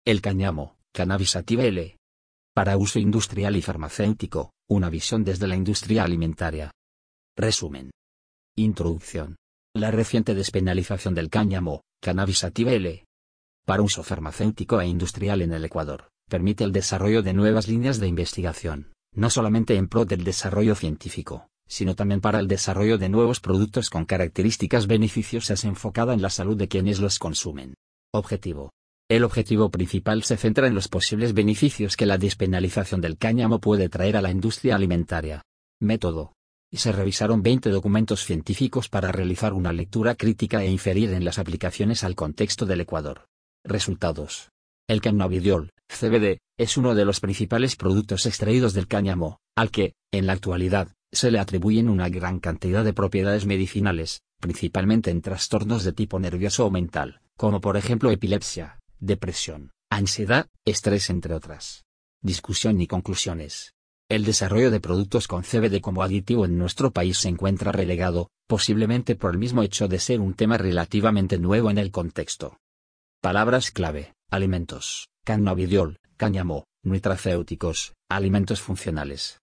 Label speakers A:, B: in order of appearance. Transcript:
A: El cáñamo, Cannabis sativa L. Para uso industrial y farmacéutico, una visión desde la industria alimentaria. Resumen. Introducción. La reciente despenalización del cáñamo, Cannabis sativa L. Para uso farmacéutico e industrial en el Ecuador, permite el desarrollo de nuevas líneas de investigación, no solamente en pro del desarrollo científico, sino también para el desarrollo de nuevos productos con características beneficiosas enfocada en la salud de quienes los consumen. Objetivo. El objetivo principal se centra en los posibles beneficios que la despenalización del cáñamo puede traer a la industria alimentaria. Método. Se revisaron 20 documentos científicos para realizar una lectura crítica e inferir en las aplicaciones al contexto del Ecuador. Resultados. El cannabidiol, CBD, es uno de los principales productos extraídos del cáñamo, al que, en la actualidad, se le atribuyen una gran cantidad de propiedades medicinales, principalmente en trastornos de tipo nervioso o mental, como por ejemplo epilepsia, depresión, ansiedad, estrés entre otras. Discusión y conclusiones. El desarrollo de productos con CBD como aditivo en nuestro país se encuentra relegado, posiblemente por el mismo hecho de ser un tema relativamente nuevo en el contexto. Palabras clave: alimentos, cannabidiol, cáñamo, nutracéuticos, alimentos funcionales.